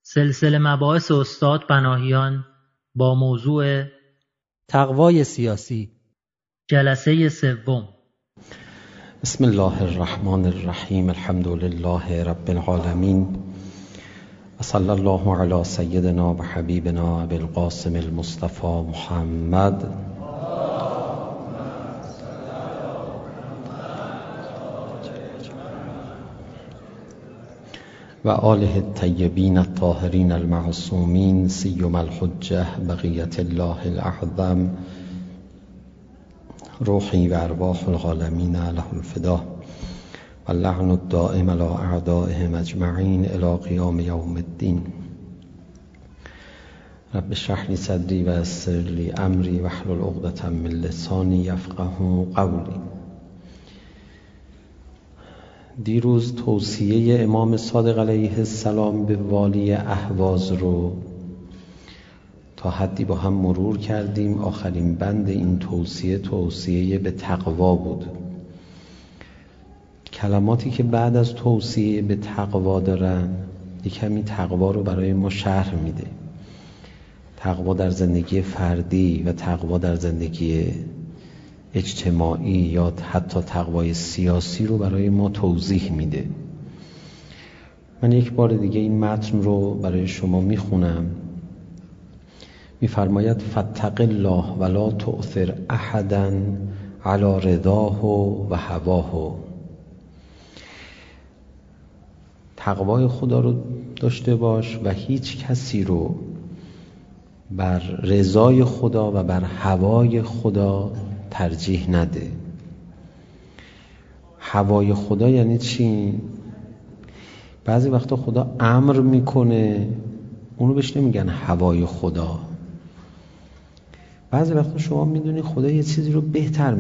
سلسله مباحث استاد پناهیان با موضوع تقوای سیاسی، جلسه سوم. بسم الله الرحمن الرحیم. الحمد لله رب العالمین و صلی الله علی سیدنا و حبیبنا ابی القاسم المصطفى محمد و آله الطیبین الطاهرین المعصومین سیما الحجة بقیة الله الاعظم روحی و ارواح العالمین له الفدا و اللعن الدائم علی اعدائهم اجمعین الی قیام یوم الدین. رب اشرح لی صدری و یسر لی امری واحلل عقدة من لسانی یفقهوا قولی. دیروز توصیه امام صادق علیه السلام به والی اهواز رو تا حدی با هم مرور کردیم. آخرین بند این توصیه به تقوا بود. کلماتی که بعد از توصیه به تقوا دارن یک کمی تقوا رو برای ما شرح میده. تقوا در زندگی فردی و تقوا در زندگی اجتماعی یا حتی تقوای سیاسی رو برای ما توضیح میده. من یک بار دیگه این متن رو برای شما میخونم. میفرماید فاتق الله ولا تؤثر احدا علی رضاه و هواه. تقوای خدا رو داشته باش و هیچ کسی رو بر رضای خدا و بر هوای خدا ترجیح نده. هوای خدا یعنی چی؟ بعضی وقتا خدا امر میکنه، اونو بهش نمیگن هوای خدا. بعضی وقتا شما میدونی خدا یه چیزی رو بهتر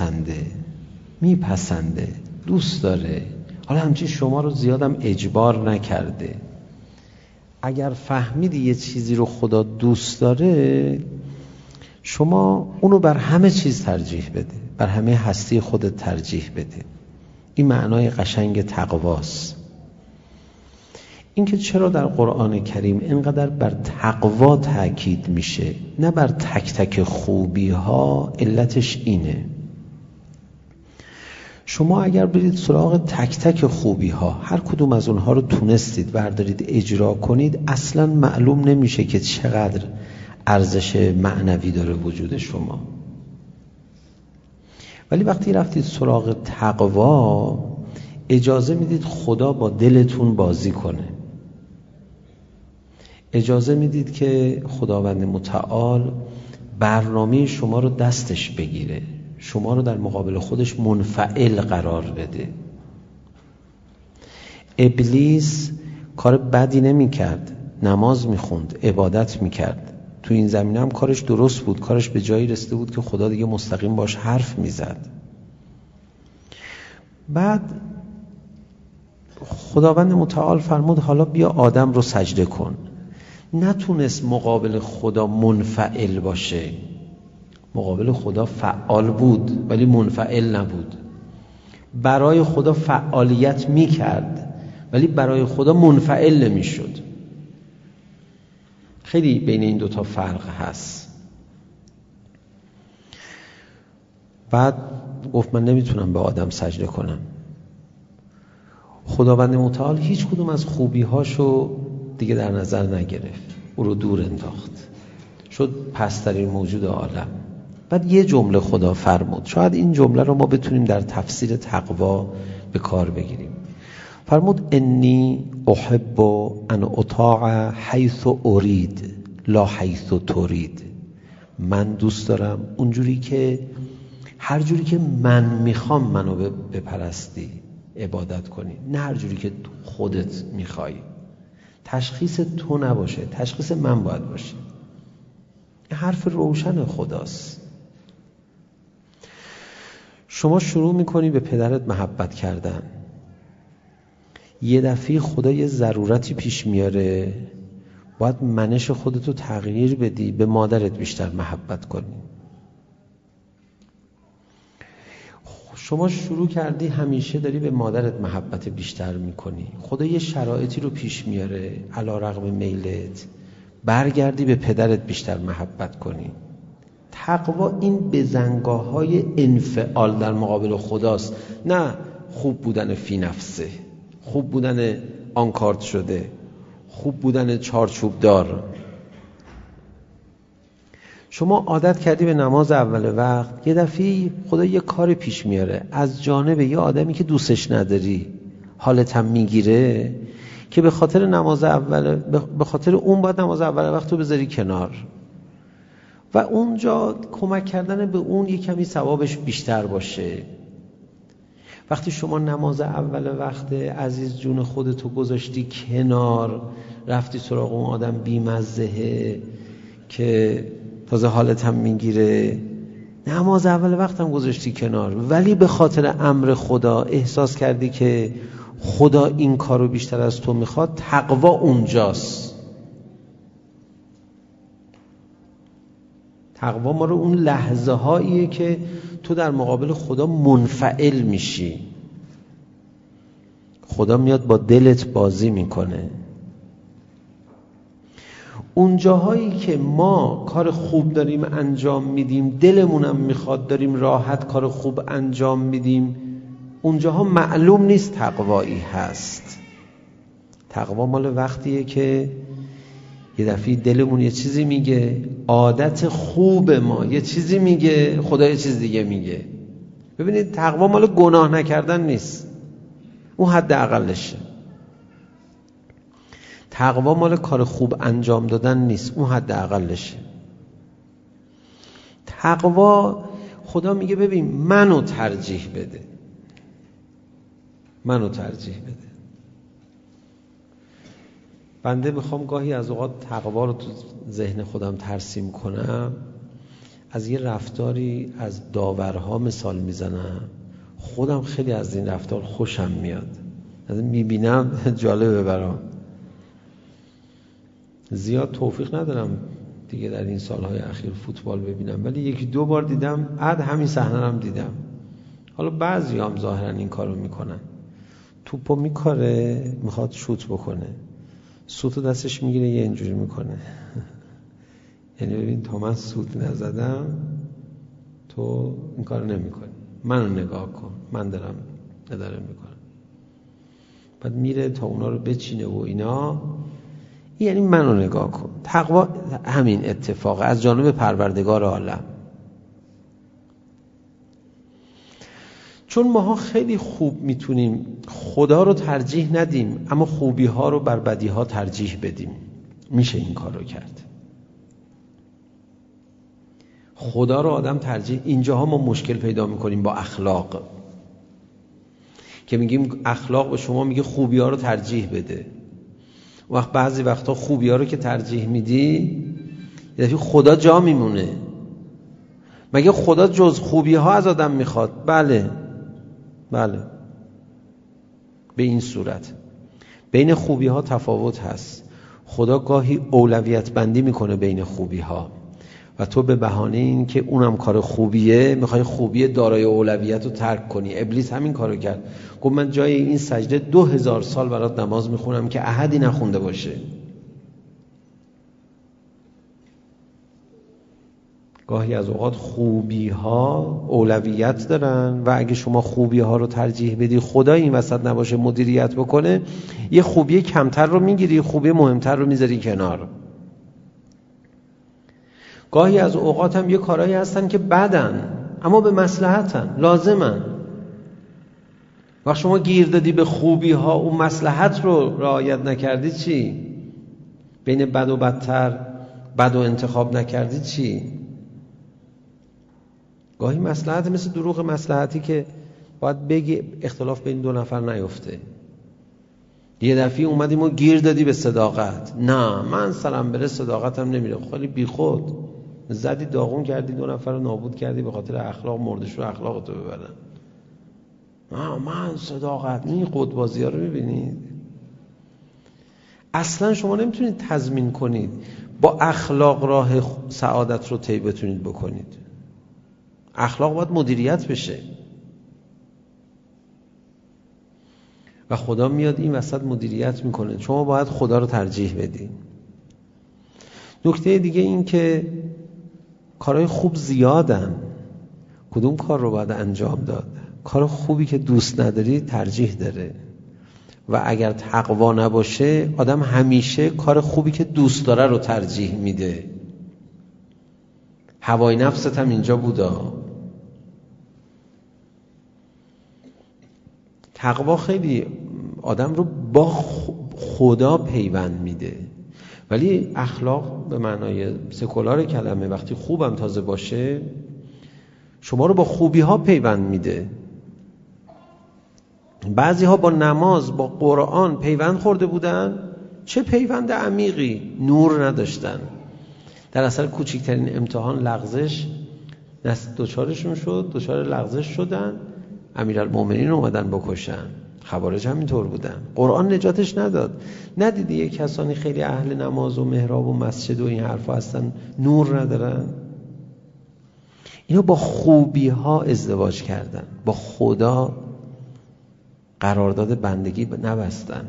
میپسنده، دوست داره، حالا همچنین شما رو زیادم اجبار نکرده. اگر فهمیدی یه چیزی رو خدا دوست داره، شما اونو بر همه چیز ترجیح بده، بر همه هستی خودت ترجیح بده. این معنای قشنگ تقواست. اینکه چرا در قرآن کریم اینقدر بر تقوا تاکید میشه نه بر تک تک خوبی ها، علتش اینه. شما اگر برید سراغ تک تک خوبی ها، هر کدوم از اونها رو تونستید بردارید اجرا کنید، اصلا معلوم نمیشه که چقدر ارزش معنوی داره وجود شما. ولی وقتی رفتید سراغ تقوا، اجازه میدید خدا با دلتون بازی کنه. اجازه میدید که خداوند متعال برنامه شما رو دستش بگیره، شما رو در مقابل خودش منفعل قرار بده. ابلیس کار بدی نمی کرد، نماز می خوند، عبادت می کرد. تو این زمینه هم کارش درست بود، کارش به جایی رسیده بود که خدا دیگه مستقیم باش حرف می زد. بعد خداوند متعال فرمود حالا بیا آدم رو سجده کن. نتونست مقابل خدا منفعل باشه. مقابل خدا فعال بود ولی منفعل نبود. برای خدا فعالیت می کرد ولی برای خدا منفعل نمی شد. خیلی بین این دوتا فرق هست. بعد گفت من نمیتونم به آدم سجده کنم. خداوند متعال هیچ کدوم از خوبی‌هاشو دیگه در نظر نگرفت، او رو دور انداخت، شد پسترین موجود عالم. بعد یه جمله خدا فرمود، شاید این جمله رو ما بتونیم در تفسیر تقوا به کار بگیریم. فرمود انی احب ان اطاع حیث ارید لا حیث ترید. من دوست دارم اونجوری که هر جوری که من میخوام منو بپرستی، عبادت کنی، نه هر جوری که خودت میخوای. تشخیص تو نباشه، تشخیص من باید باشه. این حرف روشن خداست. شما شروع میکنی به پدرت محبت کردن، یه دفعه خدا یه ضرورتی پیش میاره، باید منش خودتو تغییر بدی، به مادرت بیشتر محبت کنی. شما شروع کردی همیشه داری به مادرت محبت بیشتر میکنی، خدا یه شرایطی رو پیش میاره علی رغم میلت برگردی به پدرت بیشتر محبت کنی. تقوا این بزنگاه‌های انفعال در مقابل خداست، نه خوب بودن فی نفسه، خوب بودن آنکارت شده، خوب بودن چارچوب دار. شما عادت کردی به نماز اول وقت، یه دفعه خدا یه کار پیش میاره از جانب یه آدمی که دوستش نداری، حالت هم میگیره که به خاطر نماز اول، به خاطر اون باید نماز اول وقت رو بذاری کنار و اونجا کمک کردن به اون یه کمی ثوابش بیشتر باشه. وقتی شما نماز اول وقت عزیز جون خودتو گذاشتی کنار، رفتی سراغ اون آدم بیمزهه که تازه حالت هم میگیره، نماز اول وقت هم گذاشتی کنار، ولی به خاطر امر خدا احساس کردی که خدا این کارو بیشتر از تو میخواد، تقوا اونجاست. تقوا ما رو اون لحظه هاییه که تو در مقابل خدا منفعل میشی، خدا میاد با دلت بازی میکنه. اون جاهایی که ما کار خوب داریم انجام میدیم، دلمونم میخواد داریم راحت کار خوب انجام میدیم، اون جاها معلوم نیست تقوایی هست. تقوا مال وقتیه که یه دفعه دلمون یه چیزی میگه، عادت خوب ما یه چیزی میگه، خدا یه چیز دیگه میگه. ببینید تقوا مال گناه نکردن نیست، اون حد اقلشه. تقوا مال کار خوب انجام دادن نیست، اون حد اقلشه. تقوا خدا میگه ببین منو ترجیح بده، منو ترجیح بده. بنده میخوام گاهی از اوقات تقوا رو تو ذهن خودم ترسیم کنم، از یه رفتاری از داورها مثال میزنم، خودم خیلی از این رفتار خوشم میاد، از میبینم جالبه برام. زیاد توفیق ندارم دیگه در این سالهای اخیر فوتبال ببینم، ولی یکی دو بار دیدم، همین صحنه هم دیدم. حالا بعضی هم ظاهرا این کارو میکنن، توپو میکاره میخواد شوت بکنه، سوتو دستش میگیره یه اینجوری میکنه یعنی ببین تا من سوت نزدم تو این کار نمیکنی، منو نگاه کن من دارم اداره میکنم. بعد میره تا اونا رو بچینه و اینا، یعنی منو نگاه کن. تقوا همین اتفاق از جانب پروردگار عالم. چون ماها خیلی خوب میتونیم خدا رو ترجیح ندیم اما خوبی ها رو بر بدی ها ترجیح بدیم، میشه این کار رو کرد. خدا رو آدم ترجیح، اینجاها ما مشکل پیدا میکنیم با اخلاق، که میگیم اخلاق به شما میگه خوبی ها رو ترجیح بده. وقت بعضی وقتا خوبی ها رو که ترجیح میدی یعنی خدا جا میمونه. مگه خدا جز خوبی ها از آدم میخواد؟ بله به این صورت بین خوبی ها تفاوت هست. خدا گاهی اولویت بندی میکنه بین خوبی ها و تو به بهانه این که اونم کار خوبیه میخوای خوبی دارای اولویت رو ترک کنی. ابلیس همین کارو کرد، گفت من جای این سجده 2000 سال برات نماز میخونم که احدی نخونده باشه. گاهی از اوقات خوبی ها اولویت دارن و اگه شما خوبی ها رو ترجیح بدی خدا این وسط نباشه مدیریت بکنه، یه خوبی کمتر رو میگیری، خوبی مهمتر رو میذاری کنار. گاهی از اوقات هم یه کارهایی هستن که بدن اما به مصلحتن، لازمن. وقت شما گیر دادی به خوبی ها، اون مصلحت رو رعایت نکردی چی؟ بین بد و بدتر بد و انتخاب نکردی چی؟ گاهی مصلحت مثل دروغ مصلحتی که باید بگی اختلاف بین دو نفر نیفته. یه دفعه اومدیم و گیر دادی به صداقت، نه من سلام بره صداقتم نمیره، خیلی بی خود زدی داغون کردی، دو نفر رو نابود کردی به خاطر اخلاق، مردش رو اخلاقتو ببرن. من صداقت، این قطبازی ها رو میبینید. اصلا شما نمیتونید تضمین کنید با اخلاق راه سعادت رو طی بتونید بکنید. اخلاق باید مدیریت بشه. و خدا میاد این وسط مدیریت میکنه. شما باید خدا رو ترجیح بدین. نکته دیگه این که کارهای خوب زیادن، کدوم کار رو باید انجام داد؟ کار خوبی که دوست نداری ترجیح داره و اگر تقوا نباشه آدم همیشه کار خوبی که دوست داره رو ترجیح میده. هوای نفست هم اینجا بودا. تقوا خیلی آدم رو با خدا پیوند میده، ولی اخلاق به معنای سکولار کلمه وقتی خوبم تازه باشه شما رو با خوبی ها پیوند میده. بعضی ها با نماز با قرآن پیوند خورده بودن، چه پیوند عمیقی، نور نداشتن. در اثر کوچکترین امتحان لغزش دوچارشون شد، دوچار لغزش شدن، امیرالمومنین اومدن بکشن. خوارج هم اینطور بودن، قرآن نجاتش نداد. ندیدی یک کسانی خیلی اهل نماز و محراب و مسجد و این حرفا هستن نور ندارن؟ اینا با خوبی ها ازدواج کردن، با خدا قرارداد بندگی نبستن.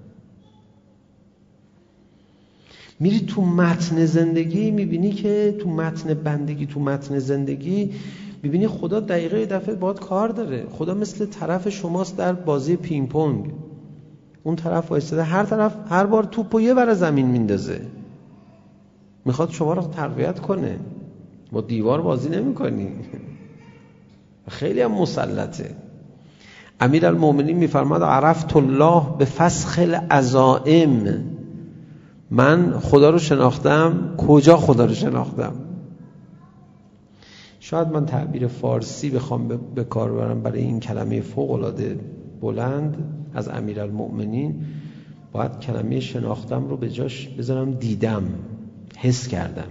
میری تو متن زندگی میبینی که تو متن بندگی، تو متن زندگی میبینی خدا دقیقه دفعه باید کار داره. خدا مثل طرف شماست در بازی پینگ پونگ، اون طرف وایساده، هر طرف هر بار توپو یه بر زمین میندازه، میخواد شما رو تقویت کنه. با دیوار بازی نمی کنی. خیلی هم مسلطه. امیرالمومنین میفرماد عرفت الله به فسخ العزائم. من خدا رو شناختم. کجا خدا رو شناختم؟ شاید من تعبیر فارسی بخوام به کار برم برای این کلمه فوق‌العاده بلند از امیرالمومنین، باید کلمه شناختم رو به جاش بذارم دیدم، حس کردم،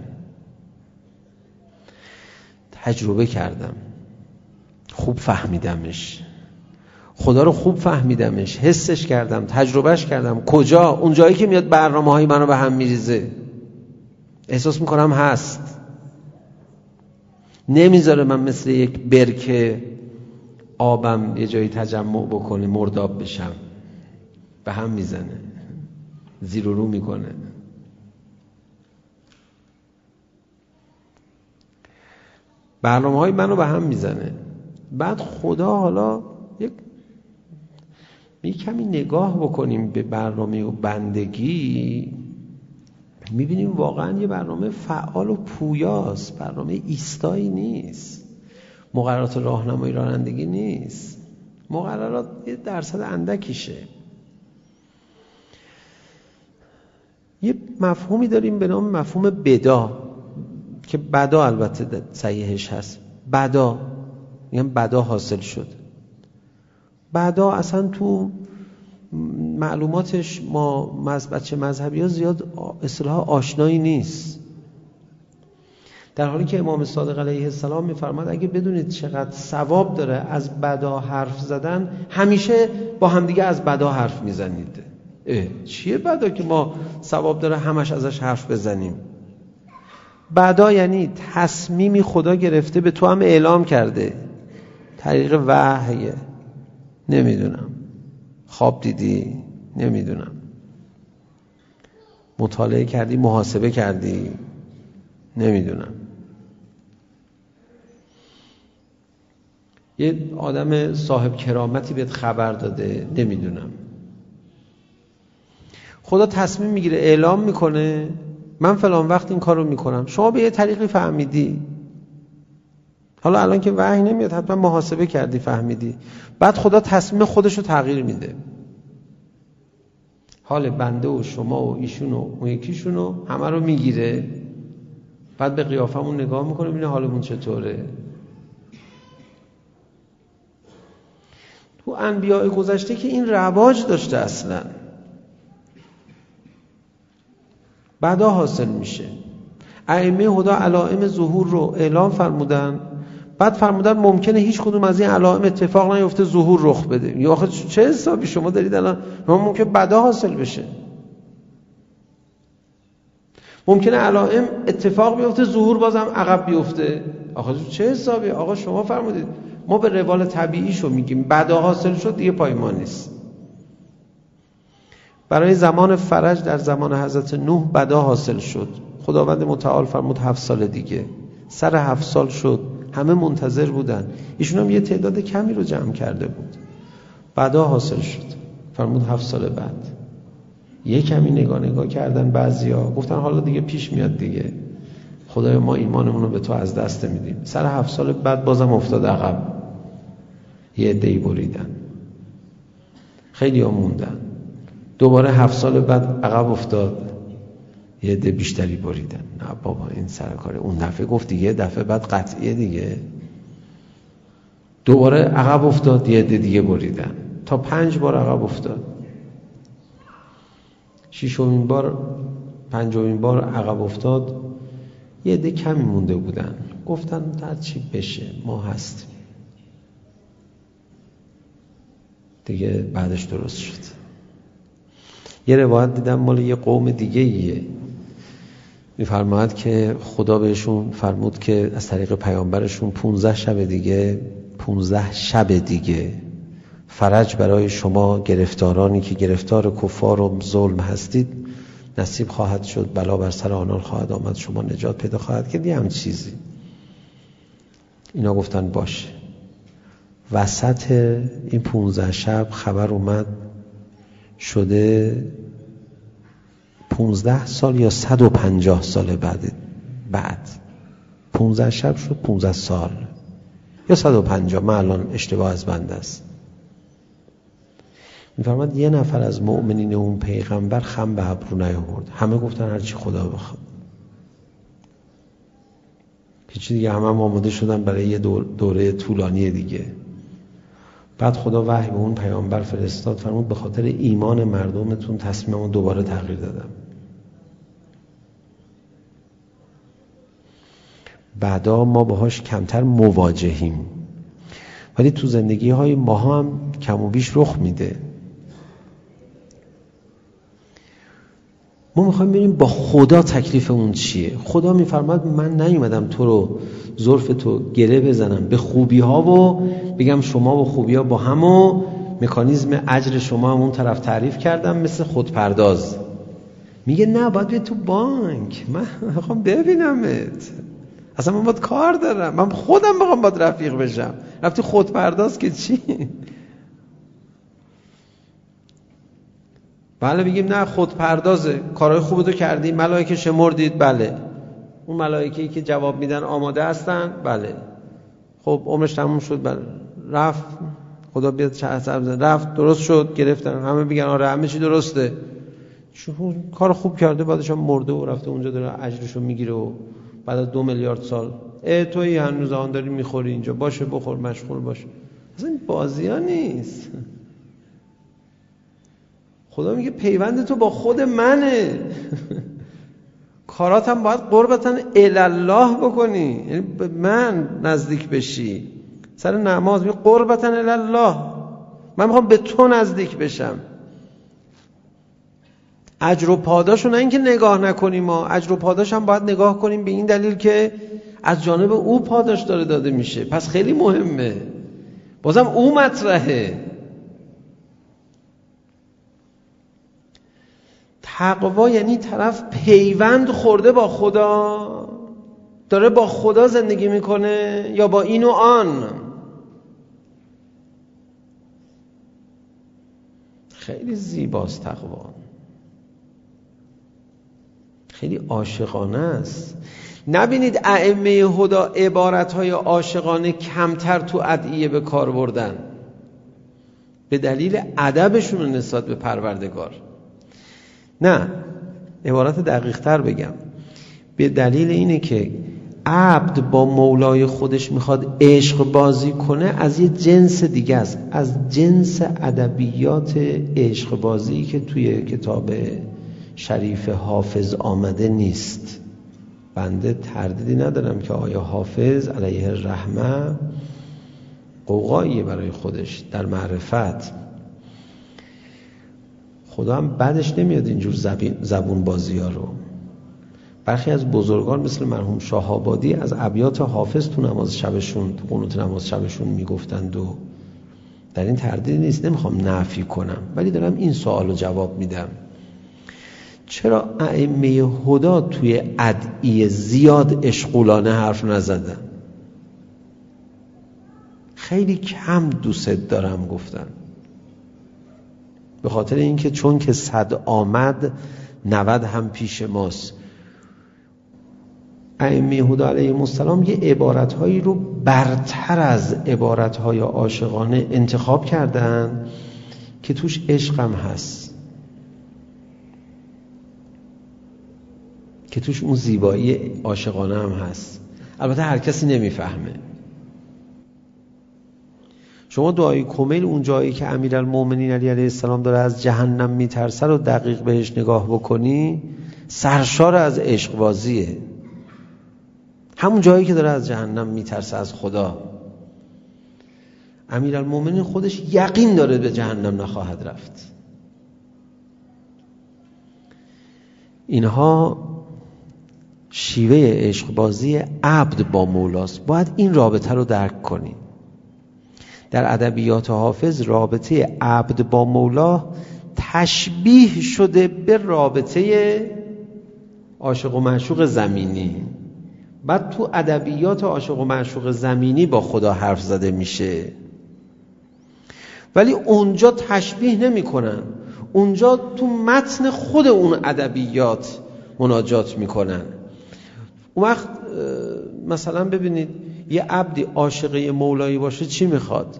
تجربه کردم، خوب فهمیدمش. خدا رو خوب فهمیدمش، حسش کردم، تجربهش کردم. کجا؟ اون جایی که میاد برنامه‌های منو به هم میریزه، احساس میکنم هست، نمیذاره من مثل یک برکه آبم یه جایی تجمع بکنه مرداب بشم، به هم میزنه، زیر و رو میکنه. برنامه‌های منو به هم میزنه. بعد خدا حالا یک کمی نگاه بکنیم به برنامه و بندگی، میبینیم واقعا یه برنامه فعال و پویاست، برنامه ایستایی نیست، مقررات راهنمایی رانندگی نیست، مقررات یه درصد اندکیشه. یه مفهومی داریم به نام مفهوم بدا که بدا البته صحیحش هست، بدا میگم بدا حاصل شد. بدا اصلا تو معلوماتش ما بچه مذهبی ها زیاد اصطلاح آشنایی نیست، در حالی که امام صادق علیه السلام میفرماد اگه بدونید چقدر ثواب داره از بدا حرف زدن، همیشه با همدیگه از بدا حرف میزنید. چیه بدا که ما ثواب داره همش ازش حرف بزنیم؟ بدا یعنی تصمیمی خدا گرفته به تو هم اعلام کرده، طریق وحی، نمیدونم خواب دیدی، نمیدونم مطالعه کردی، محاسبه کردی، نمیدونم یه آدم صاحب کرامتی بهت خبر داده، نمیدونم. خدا تصمیم میگیره، اعلام میکنه من فلان وقت این کار رو میکنم، شما به یه طریقی فهمیدی، حالا الان که وحی نمیاد حتما محاسبه کردی فهمیدی، بعد خدا تصمیم خودش رو تغییر میده، حال بنده و شما و ایشون و اون یکیشون رو همه رو میگیره، بعد به قیافمون نگاه میکنه ببینه حالمون چطوره. تو انبیاء گذشته که این رواج داشته، اصلا بعدا حاصل میشه. ائمه هدی علائم ظهور رو اعلام فرمودن، بعد فرمودن ممکنه هیچ کدوم از این علائم اتفاق نیفته، ظهور رخ بده. یا آخه چه حسابی شما دارید الان؟ ممکنه بعدا حاصل بشه، ممکنه علائم اتفاق بیفته، ظهور بازم عقب بیفته. آخه چه حسابی؟ آقا شما فرمودید ما به روال طبیعیشو میگیم، بعدا حاصل شد دیگه پای ما نیست. برای زمان فرج در زمان حضرت نوح بدا حاصل شد. خداوند متعال فرمود 7 سال دیگه. سر 7 سال شد، همه منتظر بودن. ایشون هم یه تعداد کمی رو جمع کرده بود. بدا حاصل شد، فرمود 7 سال بعد. یه کمی نگاه کردن بعضیا، گفتن حالا دیگه پیش میاد دیگه، خدایا ما ایمانمون رو به تو از دست میدیم. سر 7 سال بعد بازم افتاد عقب، یه عده‌ای بریدن، خیلی ها موندن. دوباره 7 سال بعد عقب افتاد، یه عده بیشتری بریدن. نه بابا این سرکاره، اون دفعه گفت دیگه، دفعه بعد قطعیه دیگه. دوباره عقب افتاد، یه عده دیگه بریدن، تا 5 بار عقب افتاد. 6مین بار 5مین بار عقب افتاد، یه عده کمی مونده بودن، گفتن هر چی بشه ما هستیم دیگه. بعدش درست شد. یه روایت دیدم مال یه قوم دیگه ایه، میفرماید که خدا بهشون فرمود که از طریق پیامبرشون 15 شب دیگه فرج برای شما گرفتارانی که گرفتار کفار و ظلم هستید نصیب خواهد شد، بلا بر سر آنان خواهد آمد، شما نجات پیدا خواهد کرد، یه هم چیزی. اینا گفتن باشه. وسط این 15 شب خبر اومد شده 15 سال یا 150 سال بعد 15 شب شد 15 سال یا 150، من الان اشتباه از بنده است. میفرماد یه نفر از مؤمنین اون پیغمبر خم به ابرو نیاورد، همه گفتن هرچی خدا بخواد. هیچ دیگه، همه آماده شدن برای یه دوره طولانی دیگه. بعد خدا وحی به اون پیامبر فرستاد، فرمود به خاطر ایمان مردمتون تصمیممو دوباره تغییر دادم. بعدا ما باهاش کمتر مواجهیم، ولی تو زندگی های ما هم کم و بیش رخ میده. ما میخوایم ببینیم با خدا تکلیف اون چیه. خدا میفرماد من نیومدم تو رو ظرف تو گره بزنم به خوبی ها و بگم شما و خوبی ها با هم و مکانیزم اجر شما هم اون طرف تعریف کردم مثل خودپرداز. میگه نه، باید به تو بانک، من میخوام ببینمت، اصلا من باید کار دارم، من خودم میخوام باید رفیق بشم. رفتی خودپرداز که چی؟ بله بگیم نه خودپردازه، کارهای خوبتو کردی، ملائکه شمردید، بله اون ملائکه‌ای که جواب میدن آماده هستن، بله خب عمرش تموم شد، بله رفت، خدا بیاد رفت، درست شد، گرفتن، همه بگن آره همه چی درسته، چون کار خوب کرده، بعدش هم مرده و رفته اونجا داره اجرشو میگیره و بعد از 2 میلیارد سال تویی هنوز آن داری میخوری اینجا، باشه بخور مشغول باش. اصلا این بازی ها نیست. خدا میگه پیوند تو با خود منه. کاراتم باید قربتن الله بکنی، یعنی به من نزدیک بشی. سر نماز میگه قربتن الله، من میخوام به تو نزدیک بشم. اجر و پاداشو نه اینکه نگاه نکنیم، ما اجر و پاداش هم باید نگاه کنیم به این دلیل که از جانب او پاداش داره داده میشه، پس خیلی مهمه، بازم او مطرحه. تقوا یعنی طرف پیوند خورده با خدا، داره با خدا زندگی میکنه یا با این و آن. خیلی زیباست تقوا، خیلی عاشقانه است. نبینید ائمه هدی عبارتهای عاشقانه کمتر تو ادعیه به کار بردن به دلیل ادبشون نسبت به پروردگار. نه، عبارت دقیق تر بگم، به دلیل اینه که عبد با مولای خودش میخواد عشق بازی کنه، از یه جنس دیگه است، از جنس ادبیات عشق بازی که توی کتاب شریف حافظ آمده نیست. بنده تردیدی ندارم که آیا حافظ علیه الرحمه قوقاییه برای خودش در معرفت. خدا هم بعدش نمیاد اینجور زبون بازی ها رو. برخی از بزرگان مثل مرحوم شاه آبادی از ابیات حافظ تو نماز شبشون، تو قنوت نماز شبشون میگفتند و در این تردید نیست، نمیخوام نفی کنم ولی دارم این سوالو جواب میدم. چرا ائمه هدا توی ادعیه زیاد اشغولانه حرف نزدن؟ خیلی کم دوست دارم گفتن. به خاطر اینکه چون که 100 آمد 90 هم پیش ماست. ائمه هدا علیهم السلام یه عبارتهایی رو برتر از عبارتهای عاشقانه انتخاب کردن که توش عشق هم هست، که توش اون زیبایی عاشقانه هم هست. البته هر کسی نمیفهمه. شما دعای کمیل اون جایی که امیرالمومنین علی علیه السلام داره از جهنم میترسه رو دقیق بهش نگاه بکنی، سرشار از عشق بازیه. همون جایی که داره از جهنم میترسه از خدا، امیرالمومنین خودش یقین داره به جهنم نخواهد رفت. اینها شیوه عشق بازی عبد با مولاست. باید این رابطه رو درک کنیم. در ادبیات حافظ رابطه عبد با مولا تشبیه شده به رابطه عاشق و معشوق زمینی. بعد تو ادبیات عاشق و معشوق زمینی با خدا حرف زده میشه، ولی اونجا تشبیه نمی کنن. اونجا تو متن خود اون ادبیات مناجات میکنن. اون وقت مثلا ببینید یه عبدی عاشقه مولایی باشه چی میخواد؟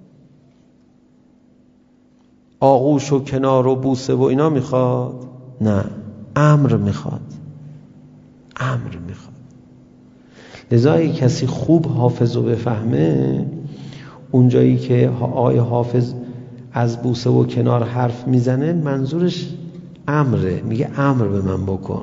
آغوش و کنار و بوسه و اینا میخواد؟ نه، امر میخواد. امر میخواد. لذا اگه کسی خوب حافظ رو بفهمه، اونجایی که آقای حافظ از بوسه و کنار حرف میزنه منظورش امره، میگه امر به من بکن.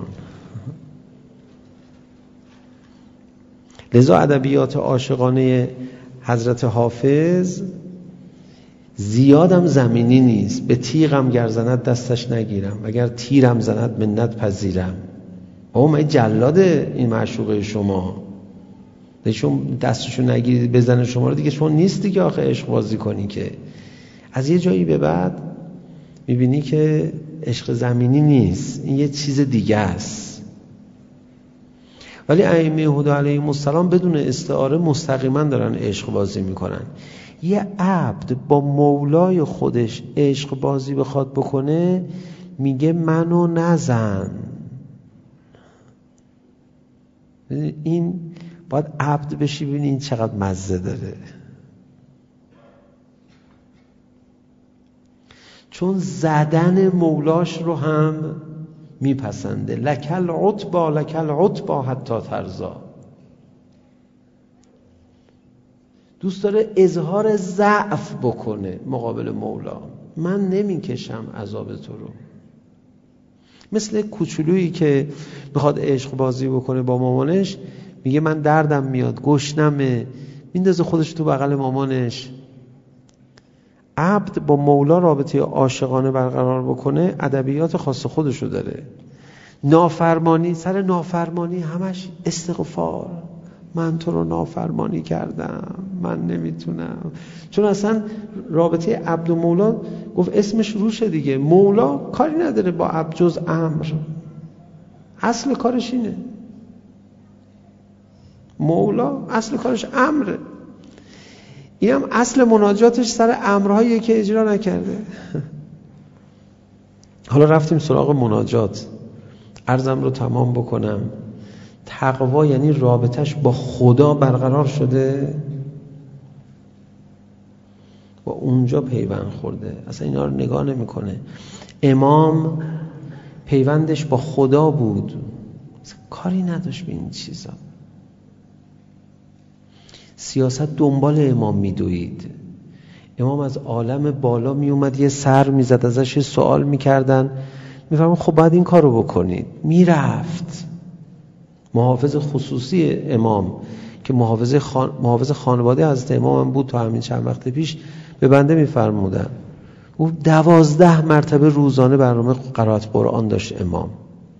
لذا ادبیات عاشقانه حضرت حافظ زیادم زمینی نیست. به تیغم گر زند دستش نگیرم، اگر تیرم زند منت پذیرم. او من جلاد این معشوقه شما، چون دستشو نگیرید بزنه شما رو، دیگه شما نیستی که آخه عشق بازی کنی. که از یه جایی به بعد میبینی که عشق زمینی نیست، این یه چیز دیگه است. ولی ائمه هدا علیهم السلام بدون استعاره مستقیما دارن عشق بازی میکنن. یه عبد با مولای خودش عشق بازی بخواد بکنه، میگه منو نزن. این باید عبد بشی ببینی این چقدر مزه داره. چون زدن مولاش رو هم میپسنده. لکل عتبا حتی ترضا. دوست داره اظهار ضعف بکنه مقابل مولا. من نمیکشم عذاب تو رو. مثل کوچولویی که بخواد عشق بازی بکنه با مامانش، میگه من دردم میاد، گشنمه، میندازه خودش تو بغل مامانش. عبد با مولا رابطه عاشقانه برقرار بکنه، ادبیات خاص خودشو داره. نافرمانی سر نافرمانی همش استغفار، من تو رو نافرمانی کردم، من نمیتونم. چون اصلا رابطه عبد و مولا گفت اسمش روشه دیگه. مولا کاری نداره با عبد جز امر. اصل کارش اینه. مولا اصل کارش امره. این هم اصل مناجاتش سر امرهایی که اجرا نکرده. حالا رفتیم سراغ مناجات. عرضم رو تمام بکنم. تقوا یعنی رابطش با خدا برقرار شده و اونجا پیوند خورده. اصلا اینا رو نگاه نمی‌کنه. امام پیوندش با خدا بود، کاری نداشت به این چیزا. سیاست دنبال امام میدوید. امام از عالم بالا می اومد، یه سر میزد، ازش سوال میکردن، میفرمود خب باید این کارو بکنید. میرفت. محافظ خصوصی امام که محافظ خانواده حضرت امام هم بود تا همین چند وقت پیش، به بنده میفرمودن او 12 مرتبه روزانه برنامه قرائت قرآن داشت امام.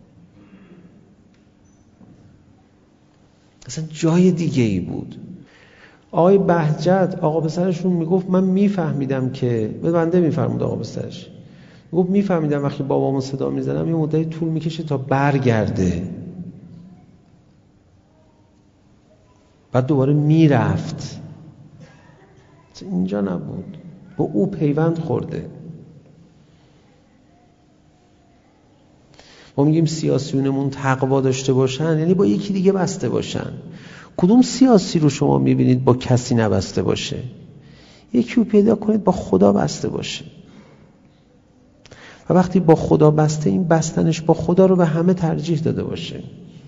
اصلا جای دیگه ای بود. آقای بهجت آقا پسرشون میگفت من میفهمیدم که، به بنده میفرمود آقا پسرش، گفت میفهمیدم وقتی بابامو صدا میزنم یه مدتی طول میکشه تا برگرده، بعد دوباره میرفت. اینجا نبود، با او پیوند خورده. ما میگیم سیاسیونمون تقوا داشته باشن، یعنی با یکی دیگه بسته باشن. کدوم سیاسی رو شما میبینید با کسی نبسته باشه؟ یکی رو پیدا کنید با خدا بسته باشه. و وقتی با خدا بسته، این بستنش با خدا رو به همه ترجیح داده باشه.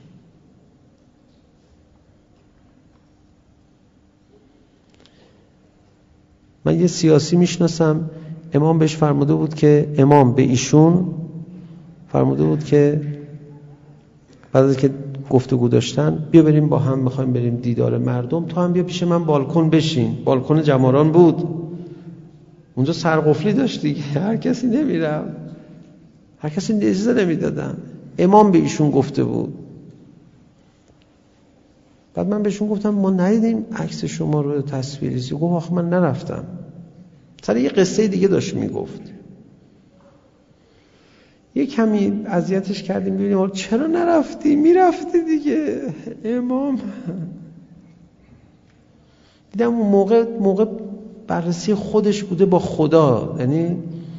من یه سیاسی میشناسم، امام بهش فرموده بود که امام به ایشون فرموده بود که بعد از که گفتگو داشتن بیا بریم با هم، میخوایم بریم دیدار مردم، تو هم بیا پیش من بالکن بشین. بالکن جماران بود، اونجا سرقفلی داشت دیگه، هر کسی نمیرم، هر کسی اجازه نمیدادن. امام به ایشون گفته بود. بعد من بهشون گفتم ما ندیدیم عکس شما رو تصویری. گفت آخه من نرفتم. سر یه قصه دیگه داشت میگفت. یه کمی اذیتش کردیم، ببینیم چرا نرفتی؟ میرفتی دیگه امام. دیدم اون موقع بررسی خودش بوده با خدا. یعنی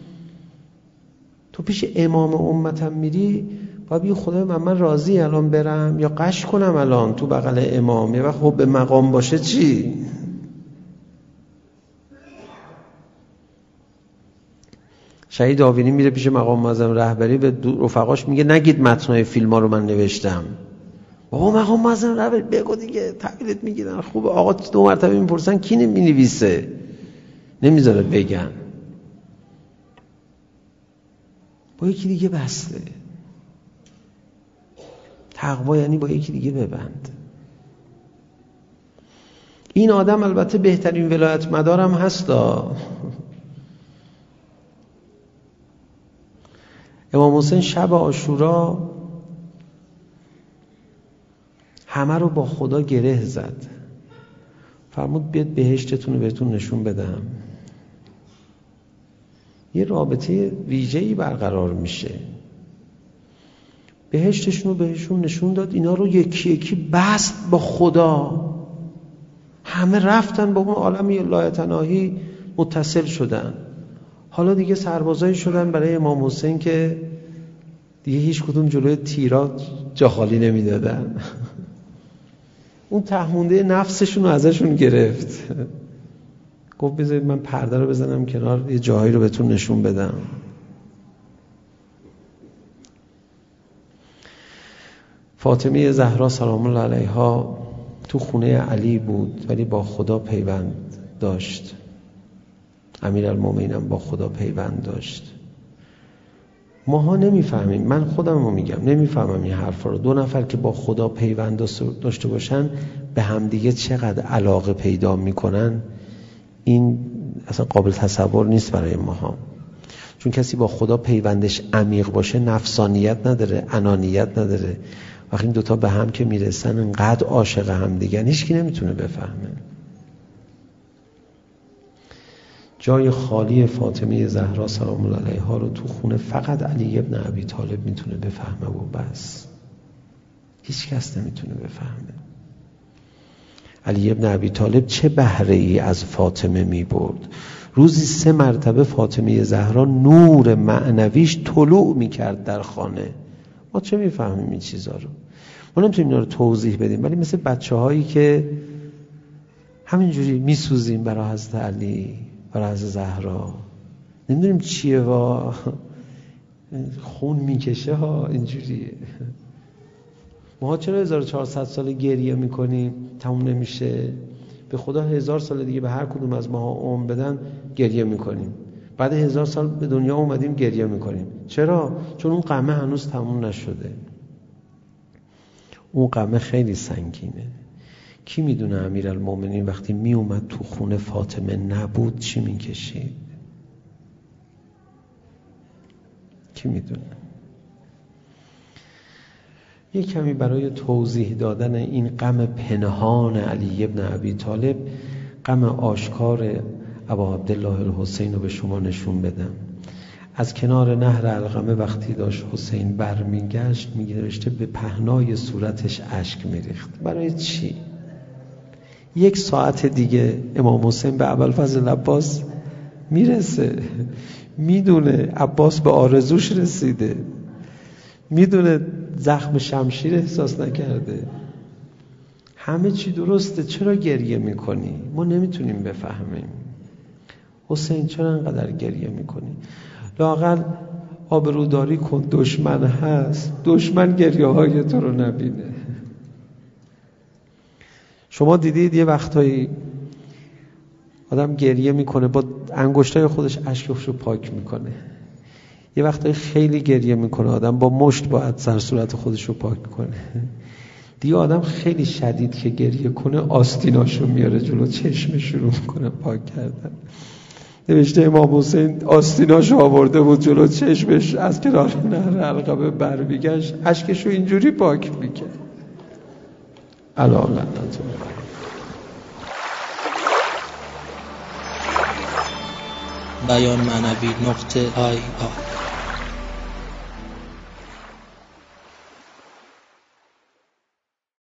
تو پیش امام امتم میری باید بگی خدای من راضی الان برم یا قش کنم الان تو بغل امام؟ یه وقت خب به مقام باشه چی؟ شهید آوینی میره پیش مقام معظم رهبری، به رفقاش میگه نگید متنای فیلم ها رو من نوشتم. بابا مقام معظم رهبری بگو دیگه، تحویلت میگیرن. خوبه آقا 2 مرتبه میپرسن کی مینویسه، نمیذاره بگن. با یکی دیگه بسته. تقوا یعنی با یکی دیگه ببند. این آدم البته بهترین ولایت مدارم هستا. امام حسین شب عاشورا همه رو با خدا گره زد. فرمود بیاد بهشتتون رو بهتون نشون بدم. یه رابطه ویژه‌ای برقرار میشه. بهشتشون رو بهشون نشون داد. اینا رو یکی یکی بست با خدا. همه رفتن با اون عالمی لایتناهی متصل شدن. حالا دیگه سربازایی شدن برای امام حسین که دیگه هیچ کدوم جلوی تیرا جا خالی نمیدادن. اون تهمونده نفسشون رو ازشون گرفت. گفت بذارید من پرده رو بزنم کنار، یه جاهایی رو بهتون نشون بدم. فاطمه زهرا سلام الله علیها تو خونه علی بود ولی با خدا پیوند داشت. امیرالمومنین هم با خدا پیوند داشت. ماها نمیفهمیم، من خودم رو میگم نمیفهمم این حرفا رو. 2 نفر که با خدا پیوند داشته باشن به همدیگه چقدر علاقه پیدا میکنن، این اصلا قابل تصور نیست برای ماها. چون کسی با خدا پیوندش عمیق باشه نفسانیت نداره، انانیت نداره. وقتی این 2 تا به هم که میرسن انقدر عاشق هم دیگه، هیچ کی نمیتونه بفهمه. جای خالی فاطمه زهرا سلام الله علیها رو تو خونه فقط علی ابن ابی طالب میتونه بفهمه و بس. هیچ کس نمیتونه بفهمه. علی ابن ابی طالب چه بهره ای از فاطمه میبرد. روزی 3 مرتبه فاطمه زهرا نور معنویش طلوع میکرد در خانه. ما چه میفهمیم این چیزا رو؟ ما نمیتونیم اینا رو توضیح بدیم، ولی مثل بچه‌هایی که همینجوری میسوزیم برای حضرت علی، برای حضرت زهرا، نمیدونیم چیه وا خون میکشه ها، اینجوریه. ما چرا 1400 سال گریه میکنیم تموم نمیشه؟ به خدا 1000 سال دیگه به هر کدوم از ماها عمر بدن گریه میکنیم. بعد 1000 سال به دنیا اومدیم گریه میکنیم. چرا؟ چون اون غمه هنوز تموم نشده. اون غمه خیلی سنگینه. کی میدونه امیرالمومنین وقتی می اومد تو خونه فاطمه نبود چی میکشید؟ کی میدونه؟ یک کمی برای توضیح دادن این غم پنهان علی ابن ابی طالب غم آشکار ابا عبدالله الحسین رو به شما نشون بدم. از کنار نهر علقمه وقتی داشت حسین برمیگشت می‌نوشته به پهنای صورتش اشک میریخت. برای چی؟ 1 ساعت دیگه امام حسین به ابوالفضل عباس میرسه، میدونه عباس به آرزوش رسیده، میدونه زخم شمشیر احساس نکرده، همه چی درسته. چرا گریه میکنی؟ ما نمیتونیم بفهمیم. حسین چرا انقدر گریه میکنی؟ لااقل آبروداری کن، دشمن هست، دشمن گریه های تو رو نبینه. شما دیدید یه وقتایی آدم گریه میکنه با انگشتای خودش اشکش رو پاک میکنه، یه وقتایی خیلی گریه میکنه آدم با مشت باید سر صورت خودش رو پاک کنه. دیگه آدم خیلی شدید که گریه کنه آستیناشو میاره جلو چشمش شروع میکنه پاک کردن. نوشته امام حسین آستیناشو آورده بود جلو چشمش، از کنار نهر علقمه برمیگشت اشکشو اینجوری پاک میکرد. الان بیان معنوی .ir